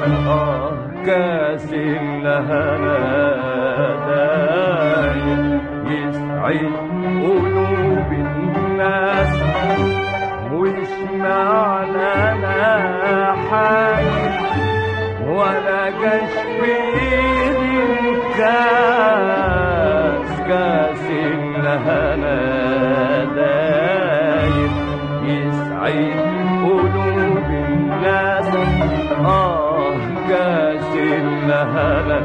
كاس الهنا دايم يسعد قلوب الناس، مش معنى انا حاجة ولا جاش بايدي الكاس. كاس الهنا دايم يسعد قلوب الناس، كاس الهنا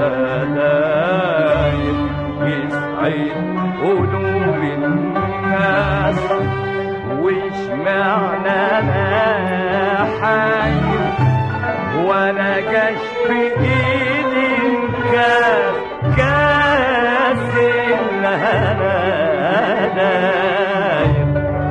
دايم يسعد قلوب الناس، وش معنى انا حايل ولا جاش في ايدي الكاس. كاس الهنا دايم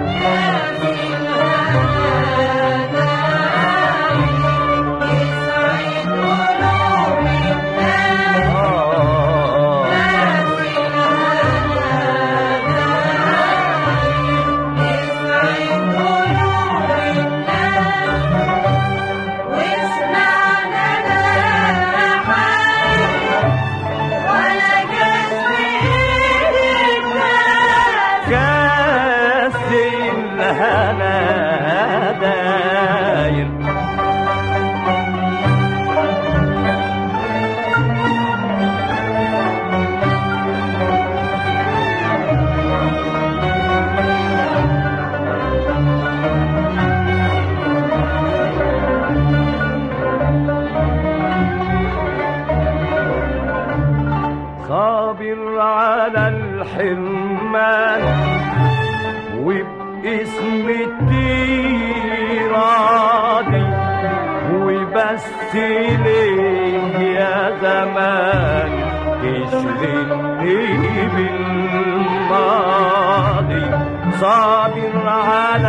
صابر على الحرمان وباسم الدين راضي، وبس ليه يا زمان تشغلني بالماضي. صابر على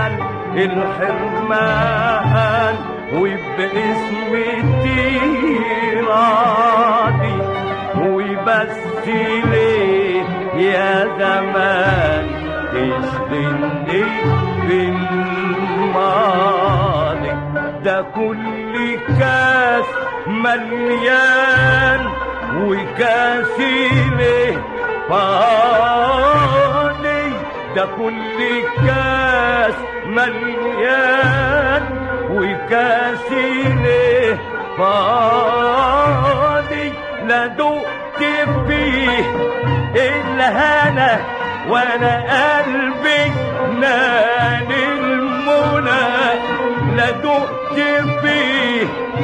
الحرمان وباسم الدين راضي، وبس ليه يا زمان تشغلني بالماضي. ده كل كاس مليان وكاسي ليه فاضي. ده كل كاس مليان وكاسي ليه فاضي. لا دقت فيه الهنا وانا قلبي نال المنى. لا دقت فيه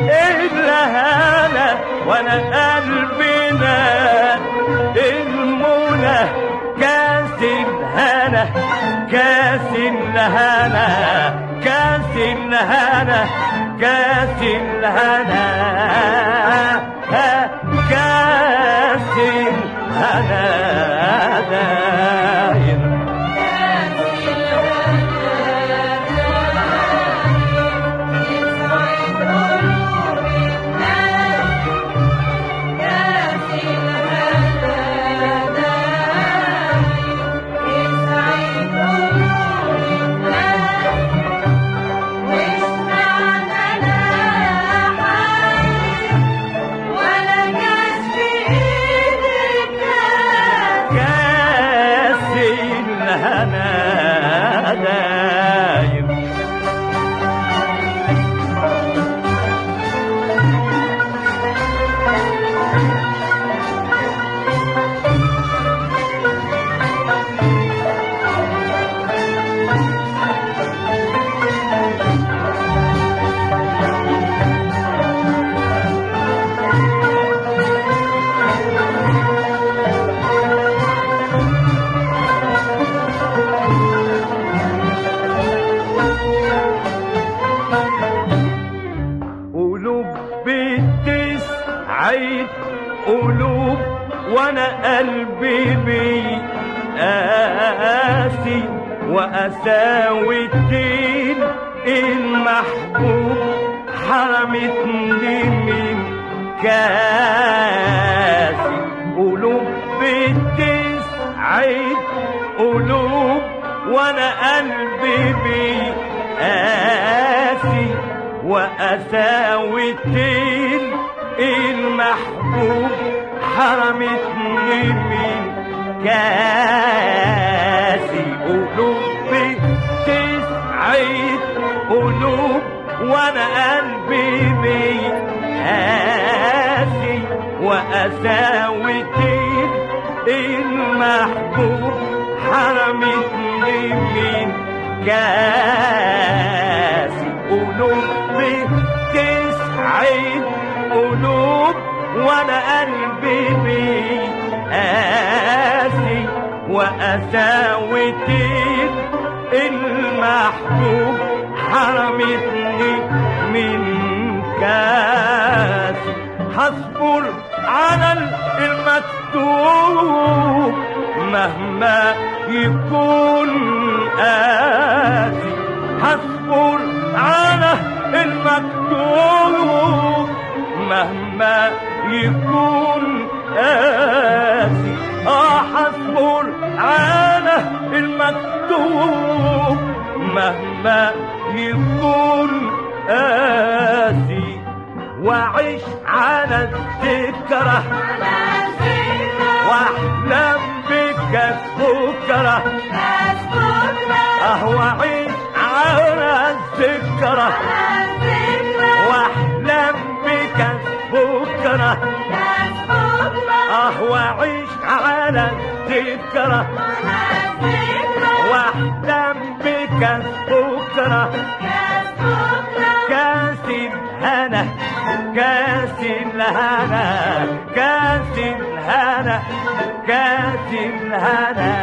الهنا وانا قلبي نال المنى. كاس الهنا كاس الهنا كاس الهنا كاس الهنا كاس الهنا داير. قلوب وانا قلبي بيقاسي، واساوي الدين المحبوب حرمتني من كاسي. قلوب بتسعد قلوب وانا قلبي بيقاسي، وقساوتين المحبوب حرمتني من كاسي. قلوبي تسعد قلوب وانا قلبي بيقاسي، وقساوتين المحبوب حرمتني من كاسي. قلوبي تسعد قلوب وانا قلبي بيقاسي، وقساوتين المحبوب حرمتني من كاسي. هصبر على المكتوب مهما يكون قاسي، هصبر على المكتوب مهما يكون قاسي. هصبر على المكتوب مهما يكون قاسي، واعيش على الذكرى واحلم بك بكره. واعيش على الذكرى واحلم بك بكره. واعيش على الذكرى واحلم بك بكره. كاس الهنا كاس الهنا كاس الهنا كاس الهنا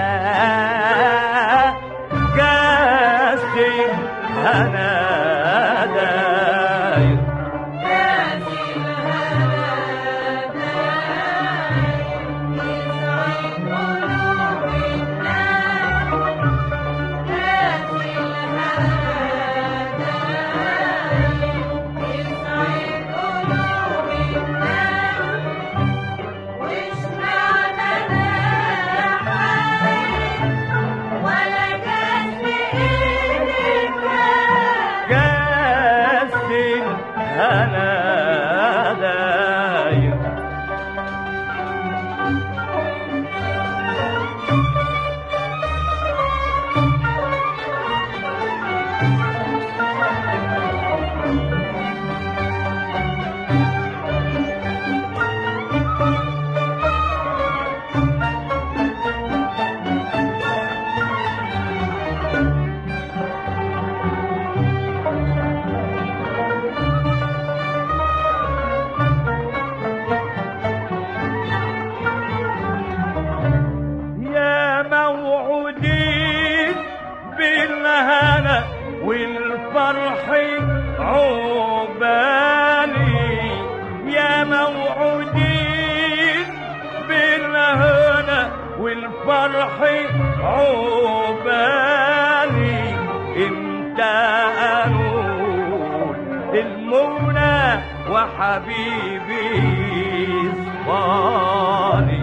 كاس الهنا داير. كاس الهنا والفرح عقبالي. يا موعودين بالهنا والفرح عقبالي. امتى انول المنى وحبيبي صفاني.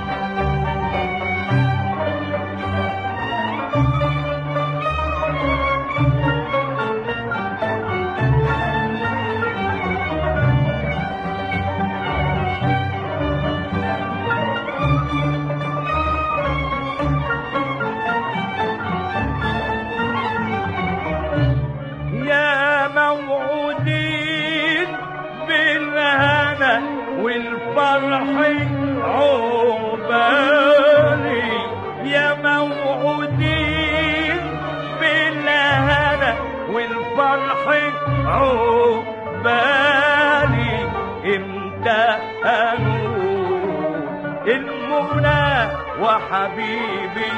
والفرح عقبالي. يا موعودين بالهنا والفرح عقبالي. امتى انول المنى وحبيبي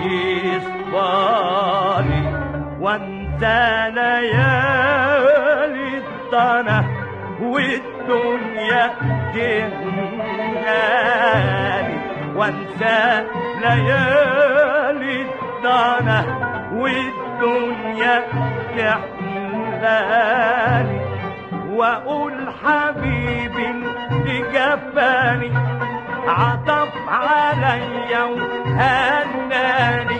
يصفالي. وانسى ليالي الضنا والدنيا جناني. وانسى ليالي الضنا والدنيا تحلاني. واقول حبيبي اللي جفاني عطف عليا وهناني.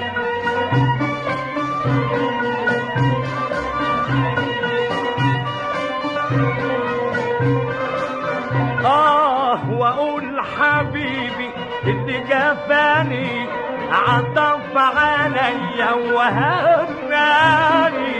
جفاني عطف عليا وهناني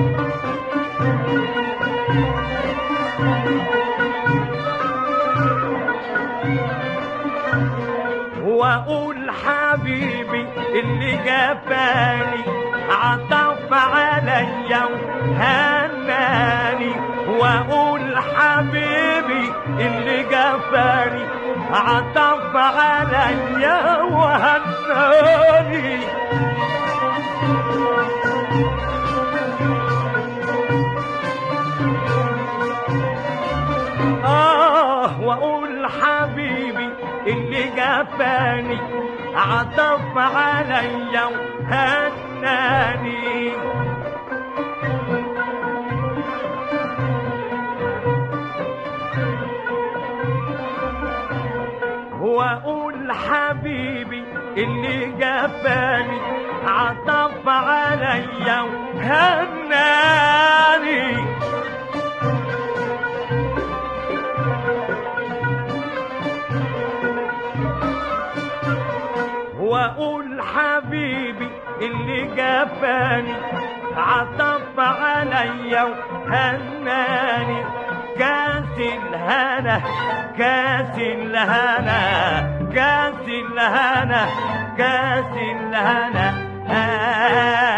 واقول حبيبي اللي جفاني عطف عليا وهناني واقول حبيبي اللي جفاني عطف عليا وهناني واقول حبيبي اللي جفاني عطف عليا وهناني واقول حبيبي اللي جفاني عطف عليا وهناني واقول حبيبي اللي جفاني عطف عليا وهناني كاس الهنا كاس الهنا كاس الهنا كاس الهنا